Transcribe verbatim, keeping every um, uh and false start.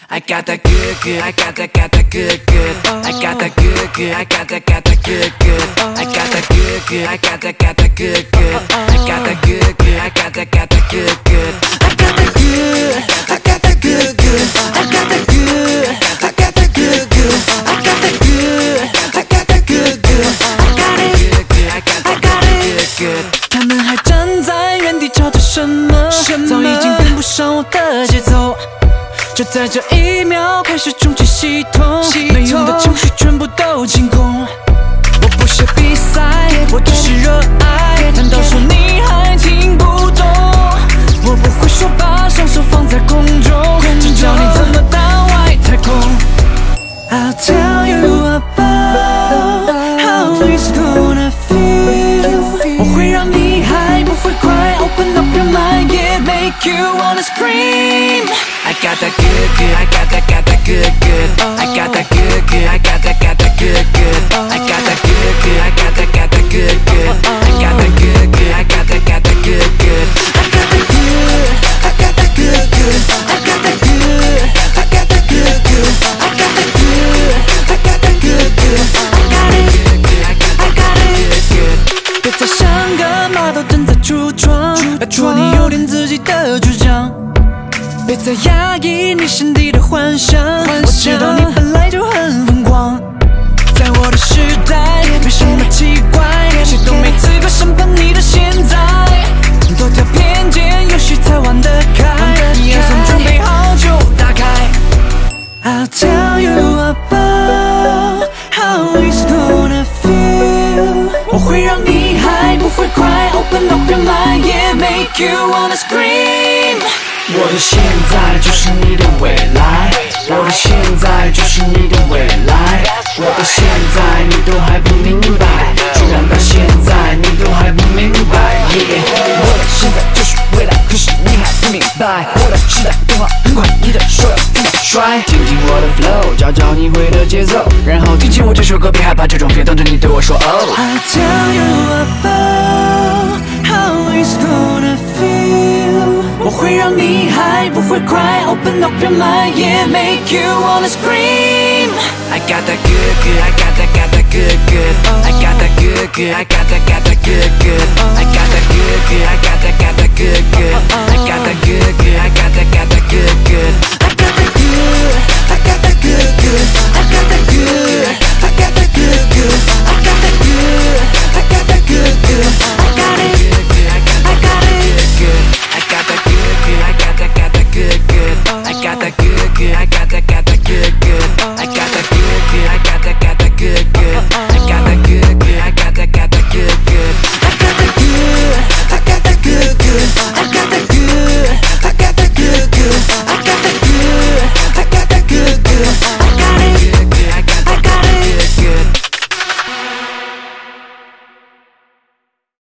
I got that good, good. I got that, got that good, good. I got that good, good. I got that, got that good, good. I got that good, good. I got that, got that good, good. I got that good, good. I got that, got that good, good. I got that good. I got that good, good. I got that good. I got that good, good. I got that good. I got that good, good. I got it. I got that, got it good. 他们还站在原地找着什么，早已经跟不上我的节奏。就在这一秒开始重启系统，没用的情绪全部都清空。我不是比赛，我只是热爱。难道说你还听不懂？我不会说把双手放在空中，只教你怎么到外太空。I'll tell you about how it's gonna feel。我会让你还不会快 ，Open up your mind, yeah, make you wanna scream。 I got that good, good. I got that, got that good, good. I got that good, good. I got that, got that good, good. I got that good, good. I got that, got that good, good. I got that good, good. I got that, got that good, good. I got that good. I got that good, good. I got that good. I got that good, good. I got that good. I got that good, good. I got it. I got it good. 别再像个马都正在橱窗，拜托你有点自己的主张。别再压抑你心底的幻想，我知道你本来就很疯狂。在我的时代，没什么奇怪，谁都没资格审判你的现在。多条偏见，游戏才玩得开，一二三，准备好就打开。I'll tell you about how it's gonna feel。我会让你还不会快 ，Open up your mind, yeah, make you wanna scream。 我的现在就是你的未来，我的现在就是你的未来，我的现在你都还不明白，居然到现在你都还不明白。Yeah， 我的现在就是未来，可是你还不明白，我的时代变化很快，你的手要怎么甩？听听我的 flow， 找找你会的节奏，然后听起我这首歌，别害怕这种，别等着你对我说哦。 I'll tell you about how it's gonna feel。我会让你还不会cry ，Open up your mind, yeah, make you wanna scream。 I got that good, good. I got that, got that good, good. I got that good, good. I got that, got that good, good. I got that good, good. I got that, got that good, good. I got that good, good. I got that, got that good, good. I got that good. I got that good, good. I got that good. I got that good, good. I got that good. I got that good, good. I got it. I got it good. I got that good, good. I got that, got that good, good. I got that good, good. I got that, got that good, good. I got that good, good. I got